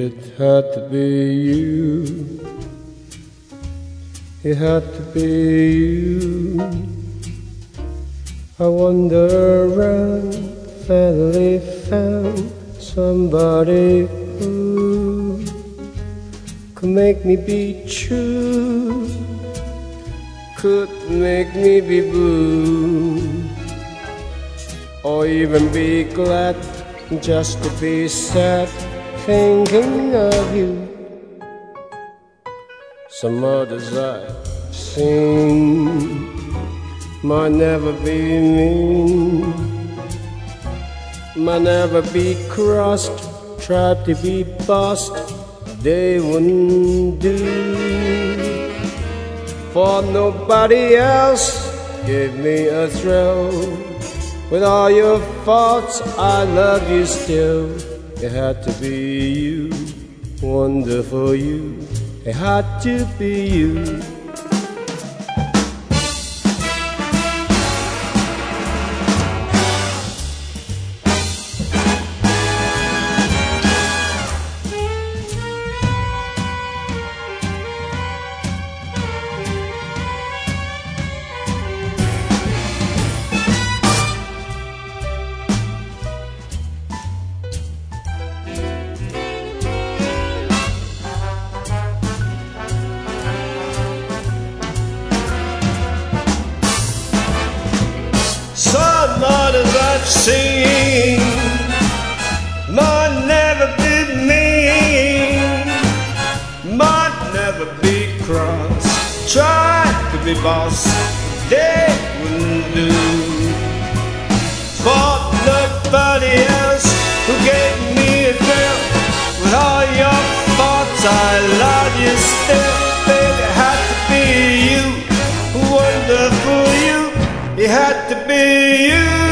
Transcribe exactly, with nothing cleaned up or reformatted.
It had to be you. It had to be you. I wander around, finally found somebody who could make me be true, could make me be blue, or even be glad just to be sad, thinking of you. Some others I've seen might never be mean, might never be crossed, tried to be bossed, they wouldn't do. For nobody else gave me a thrill. With all your faults, I love you still. It had to be you, wonderful you. It had to be you. Some others I've seen might never be mean, might never be cross, try to be boss, they wouldn't do. For nobody else who gave me a thrill. With all your faults, I love you still. Baby, it had to be you, wonderful you. It had to be you.